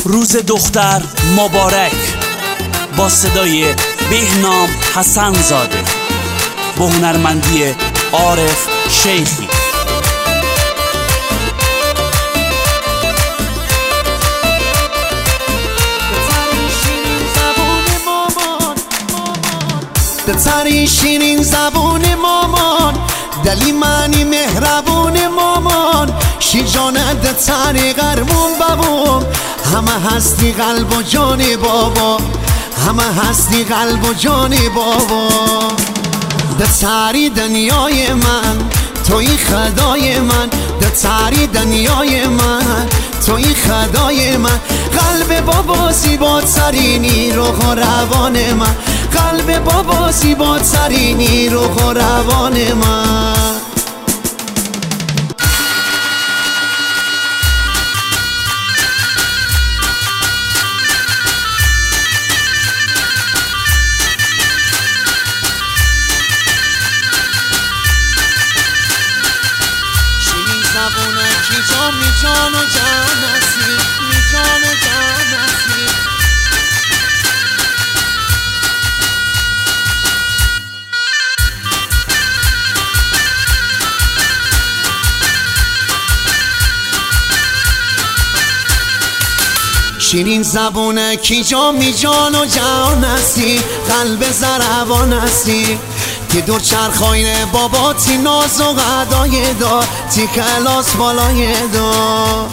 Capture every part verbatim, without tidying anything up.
روز دختر مبارک با صدای بهنام حسن زاده با هنرمندی عارف شیخی. دتری شیرین زبون مامان، دلی معنی مهربون مامان، شیجانه دتری قرمون بابام، همه هستی قلب و جان بابا، همه هستی قلب و جان بابا. دتری دنیای من، توی خدای من، دتری دنیای من، توی خدای من. قلب بابا زیبا ترینی روح و روان من، قلب بابا زیبا ترینی روح و روان من. شیرین زبونه کی جان می جان و جانسی، می جان و جانسی. شیرین زبونه کی جان می جان و جانسی، قلب زروان هستی. تی دور چرخاینه بابا تی ناز و غدای دا، تی کلاس بالای دا.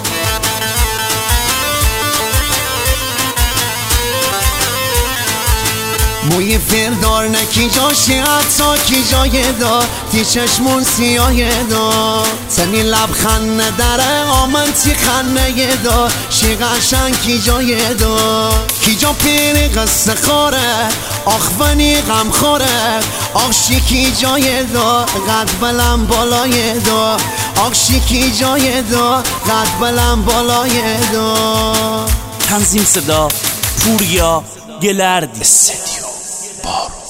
موی فردار نکی جاشی حتی کی جای دا، تی چشمون سیاه دا. تنی لبخند نداره آمن تی خنه دا، شی قشنگ کی جای دا. کی جا پیری قصه خوره آخوانی غم خوره، آخشی کی جای دا قد بلند بالای دا، آخشی کی جای دا قد بلند بالای دا. تنظیم صدا پوریا گلردی. استدیو بارون.